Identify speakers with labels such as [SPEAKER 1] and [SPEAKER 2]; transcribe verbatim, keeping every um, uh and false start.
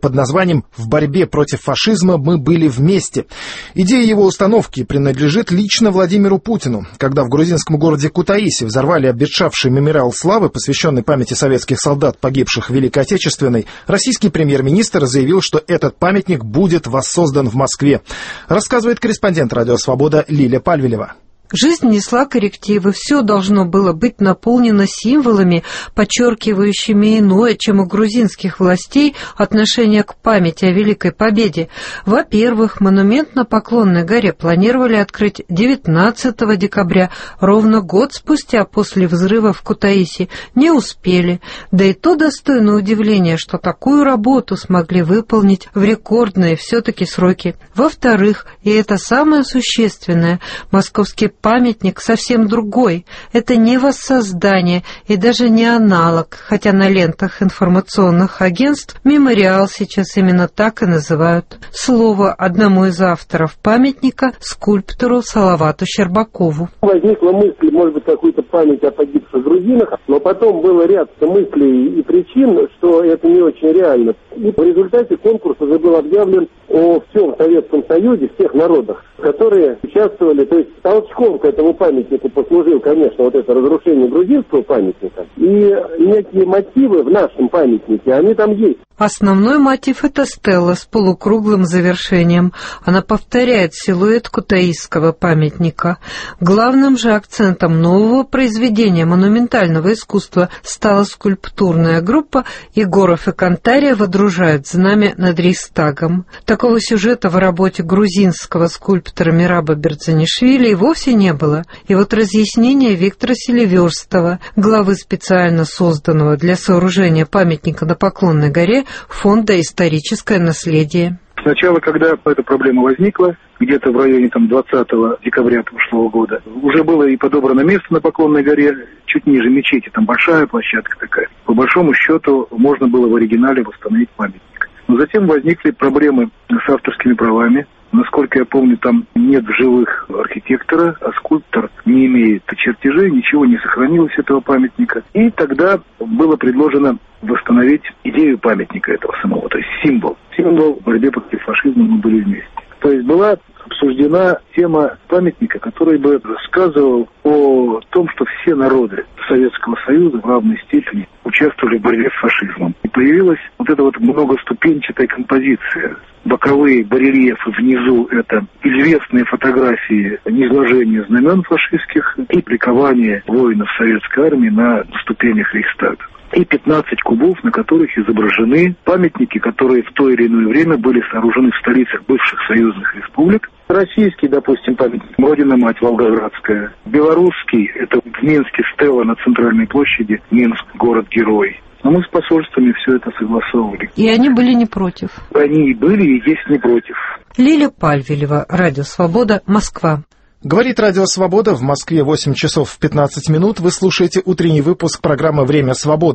[SPEAKER 1] под названием «В борьбе против фашизма мы были вместе». Идея его установки принадлежит лично Владимиру Путину. Когда в грузинском городе Кутаиси взорвали обветшавший мемориал славы, посвященный памяти советских солдат, погибших в Великой Отечественной, российский премьер-министр заявил, что этот памятник будет воссоздан в Москве. Рассказывает корреспондент «Радио Свобода» Лиля Пальвелева.
[SPEAKER 2] Жизнь несла коррективы, все должно было быть наполнено символами, подчеркивающими иное, чем у грузинских властей, отношение к памяти о Великой Победе. Во-первых, монумент на Поклонной горе планировали открыть девятнадцатого декабря, ровно год спустя после взрыва в Кутаиси. Не успели. Да и то достойно удивления, что такую работу смогли выполнить в рекордные все-таки сроки. Во-вторых, и это самое существенное, московский памятник совсем другой. Это не воссоздание и даже не аналог, хотя на лентах информационных агентств мемориал сейчас именно так и называют. Слово одному из авторов памятника, скульптору Салавату Щербакову.
[SPEAKER 3] Возникла мысль, может быть, какую-то память о погибших грузинах, но потом было ряд мыслей и причин, что это не очень реально. И в результате конкурс уже был объявлен о всем Советском Союзе, всех народах, которые участвовали. То есть толчком к этому памятнику послужил, конечно, вот это разрушение грузинского памятника. И некие мотивы в нашем памятнике, они там есть.
[SPEAKER 2] Основной мотив — это стелла с полукруглым завершением. Она повторяет силуэт кутаисского памятника. Главным же акцентом нового произведения монументального искусства стала скульптурная группа «Егоров и Кантария водружают знамя над Рейхстагом». Такого сюжета в работе грузинского скульптора Мираба Бердзанишвили и вовсе не было. И вот разъяснение Виктора Селиверстова, главы специально созданного для сооружения памятника на Поклонной горе Фонда «Историческое наследие».
[SPEAKER 4] Сначала, когда эта проблема возникла, где-то в районе там, двадцатого декабря прошлого года, уже было и подобрано место на Поклонной горе, чуть ниже мечети, там большая площадка такая. По большому счету можно было в оригинале восстановить памятник. Но затем возникли проблемы с авторскими правами. Насколько я помню, там нет в живых архитектора, а скульптор не имеет чертежей, ничего не сохранилось этого памятника. И тогда было предложено восстановить идею памятника этого самого, то есть символ. Символ в борьбе против фашизма мы были вместе. То есть была обсуждена тема памятника, который бы рассказывал о том, что все народы Советского Союза в равной степени участвовали в борьбе с фашизмом. И появилась вот эта вот многоступенчатая композиция. Боковые барельефы внизу — это известные фотографии низложения знамен фашистских и прикование воинов советской армии на ступенях Рейхстага. И пятнадцать кубов, на которых изображены памятники, которые в то или иное время были сооружены в столицах бывших союзных республик. Российский, допустим, памятник Родина-Мать Волгоградская. Белорусский — это в Минске стела на центральной площади, Минск, город-герой. Но мы с посольствами все это согласовывали.
[SPEAKER 2] И они были не против.
[SPEAKER 4] Они и были, и есть не против.
[SPEAKER 2] Лиля Пальвелева, Радио Свобода, Москва.
[SPEAKER 1] Говорит Радио Свобода, в Москве восемь часов пятнадцать минут. Вы слушаете утренний выпуск программы «Время свободы».